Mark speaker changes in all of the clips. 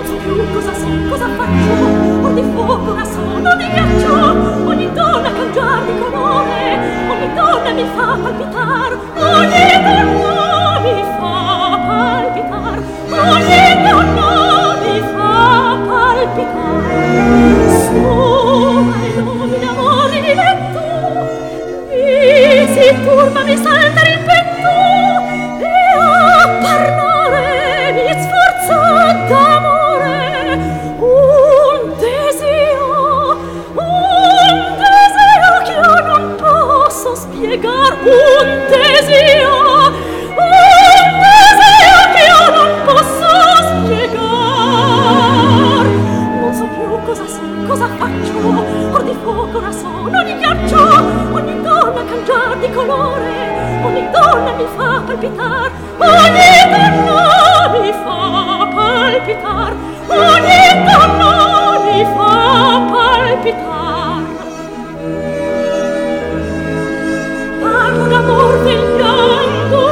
Speaker 1: Non so più cosa so, cosa faccio, o di fuoco una sono di ghiaccio. Ogni donna cangiar di colore, ogni donna mi fa palpitar, ogni donna mi fa palpitar, ogni donna mi fa palpitar. Su, ai nobili amori mi metto, mi si turba, mi salta il petto, e a parlare mi sforza d'amore un desio che io non posso spiegar, un desio che io non posso spiegar. Non so più cosa so, cosa faccio, or di fuoco ora sono di ghiaccio. Ogni donna cangiar di colore, ogni donna mi fa palpitar, ogni donna mi fa palpitar, ogni donna mi fa palpitar. Parlo d'amor vegliando,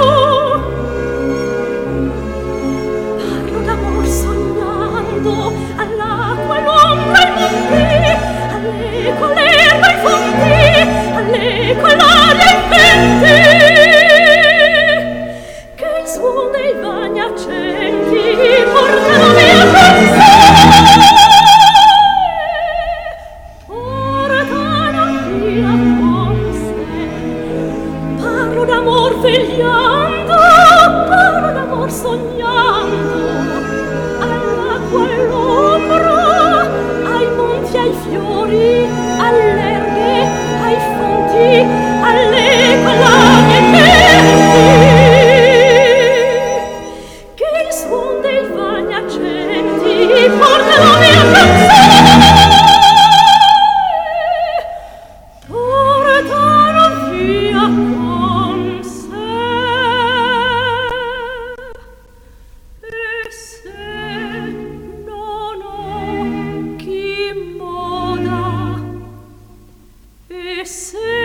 Speaker 1: parlo d'amor sognando, all'acqua, all'ombra, ai monti, all'eco, all'erba, ai fonti, all'eco, all'aria, ai venti, che il suon dei vani accenti portano via con sé, portano via con sé. Parlo d'amor vegliando, parlo d'amor sognando, all'acqua, all'ombra, ai monti, ai fiori, all'erbe, ai fonti, all'eco, all'aria, ai venti, che il suon dei vani accenti portano via con sé, portano via con sé. E se non ho chi moda, e se